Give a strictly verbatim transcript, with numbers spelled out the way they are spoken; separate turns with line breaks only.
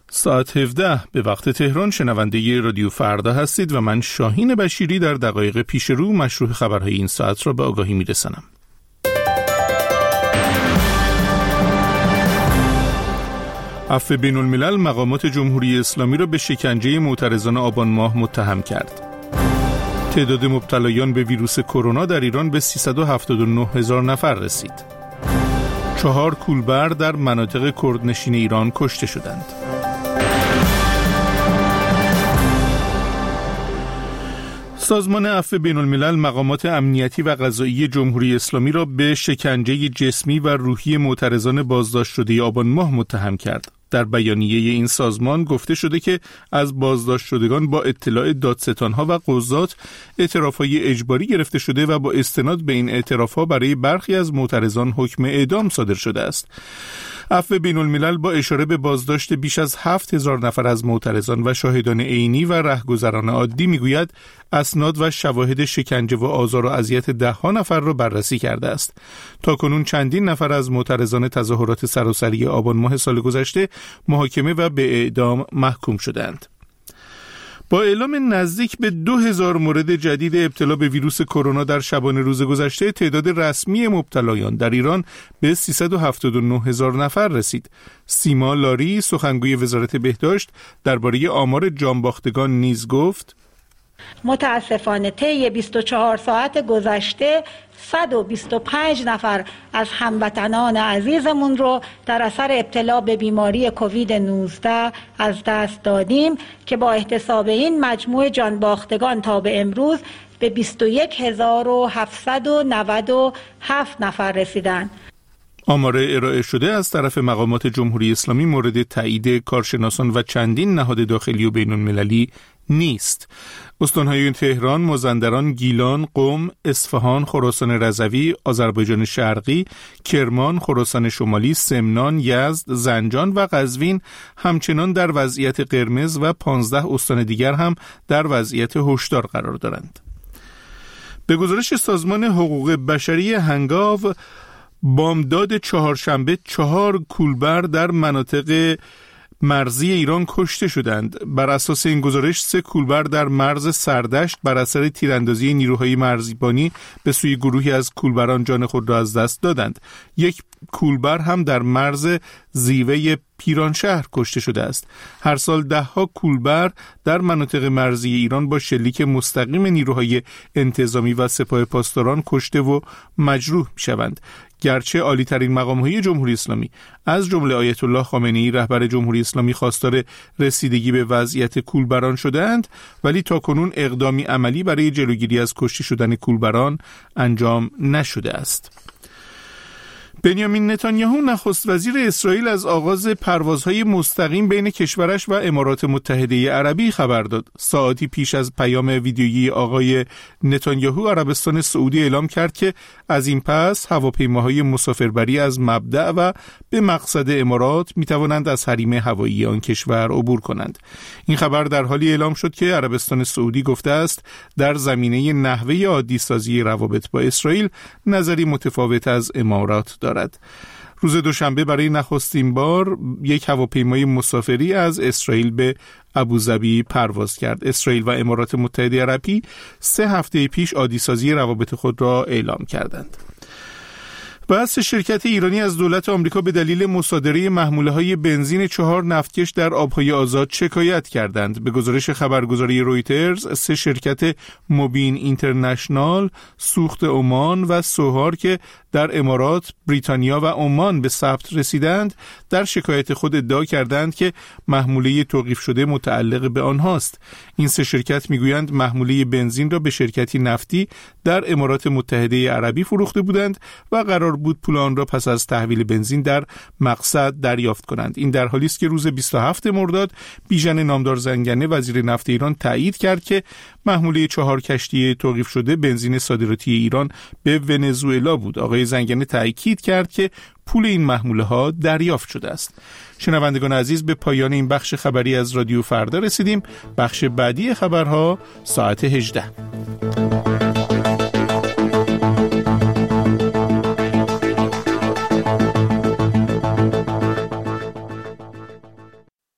ساعت هفده به وقت تهران شنونده رادیو فردا هستید و من شاهین بشیری در دقایق پیش رو مشروع خبرهای این ساعت را به آگاهی میرسانم. عفو بین الملل مقامات جمهوری اسلامی را به شکنجه معترضان آبان ماه متهم کرد. تعداد مبتلایان به ویروس کرونا در ایران به سیصد و هفتاد و نه هزار نفر رسید. چهار کولبر در مناطق کردنشین ایران کشته شدند. سازمان عفو بین الملل مقامات امنیتی و قضایی جمهوری اسلامی را به شکنجه جسمی و روحی معترضان بازداشت شده آبان ماه متهم کرد. در بیانیه این سازمان گفته شده که از بازداشت شدگان با اطلاع دادستانها و قضات اعترافهای اجباری گرفته شده و با استناد به این اعترافها برای برخی از معترضان حکم اعدام صادر شده است. عفو بین الملل با اشاره به بازداشت بیش از هفت هزار نفر از معترضان و شاهدان عینی و رهگذران عادی میگوید اسناد و شواهد شکنجه و آزار و اذیت ده ها نفر را بررسی کرده است. تاکنون چندین نفر از معترضان تظاهرات سراسری آبان ماه سال گذشته محاکمه و به اعدام محکوم شدند. با اعلام نزدیک به دو هزار مورد جدید ابتلا به ویروس کرونا در شبانه روز گذشته، تعداد رسمی مبتلایان در ایران به سیصد و هفتاد و نه هزار نفر رسید. سیما لاری سخنگوی وزارت بهداشت درباره آمار جانباختگان نیز گفت:
متاسفانه طی بیست و چهار ساعت گذشته صد و بیست و پنج نفر از هموطنان عزیزمون رو در اثر ابتلا به بیماری کووید نوزده از دست دادیم که با احتساب این مجموع جانباختگان تا به امروز به بیست و یک هزار و هفتصد و نود و هفت نفر رسیدند.
آمار ارائه شده از طرف مقامات جمهوری اسلامی مورد تایید کارشناسان و چندین نهاد داخلی و بین المللی نیست. استانهای تهران، مازندران، گیلان، قم، اصفهان، خراسان رضوی، آذربایجان شرقی، کرمان، خراسان شمالی، سمنان، یزد، زنجان و قزوین همچنان در وضعیت قرمز و پانزده استان دیگر هم در وضعیت هشدار قرار دارند. به گزارش سازمان حقوق بشری هنگاو، بامداد چهارشنبه چهار کولبر در مناطق مرزی ایران کشته شدند. بر اساس این گزارش سه کولبر در مرز سردشت بر اثر تیراندازی نیروهای مرزبانی به سوی گروهی از کولبران جان خود را از دست دادند. یک کولبر هم در مرز زیوه پیرانشهر کشته شده است. هر سال ده ها کولبر در مناطق مرزی ایران با شلیک مستقیم نیروهای انتظامی و سپاه پاسداران کشته و مجروح می شوند. گرچه عالی ترین مقام‌های جمهوری اسلامی از جمله آیت الله خامنه‌ای رهبر جمهوری اسلامی خواستار رسیدگی به وضعیت کولبران شدند، ولی تاکنون اقدامی عملی برای جلوگیری از کشته شدن کولبران انجام نشده است. بنیامین نتانیاهو نخست وزیر اسرائیل از آغاز پروازهای مستقیم بین کشورش و امارات متحده عربی خبر داد. ساعتی پیش از پیام ویدیویی آقای نتانیاهو، عربستان سعودی اعلام کرد که از این پس هواپیماهای مسافربری از مبدأ و به مقصد امارات می توانند از حریم هوایی آن کشور عبور کنند. این خبر در حالی اعلام شد که عربستان سعودی گفته است در زمینه نحوه عادی سازی روابط با اسرائیل نظری متفاوت از امارات دارد. روز دوشنبه برای نخستین بار یک هواپیمای مسافری از اسرائیل به ابوظبی پرواز کرد. اسرائیل و امارات متحده عربی سه هفته پیش عادی سازی روابط خود را اعلام کردند. بعض شرکت ایرانی از دولت آمریکا به دلیل مصادره محموله‌های بنزین چهار نفتکش در آبهای آزاد شکایت کردند. به گزارش خبرگزاری رویترز، سه شرکت موبین اینترنشنال، سوخت عمان و سوهار که در امارات، بریتانیا و عمان به ثبت رسیدند، در شکایت خود ادعا کردند که محموله توقیف شده متعلق به آنهاست. این سه شرکت میگویند محموله بنزین را به شرکتی نفتی در امارات متحده عربی فروخته بودند و قرار بود پول آن را پس از تحویل بنزین در مقصد دریافت کنند. این در حالی است که روز بیست و هفتم مرداد بیژن نامدار زنگنه وزیر نفت ایران تایید کرد که محموله چهار کشتی توقیف شده بنزین صادراتی ایران به ونزوئلا بود. آقای زنگنه تاکید کرد که پول این محموله ها دریافت شده است. شنوندگان عزیز، به پایان این بخش خبری از رادیو فردا رسیدیم. بخش بعدی خبرها ساعت هجده.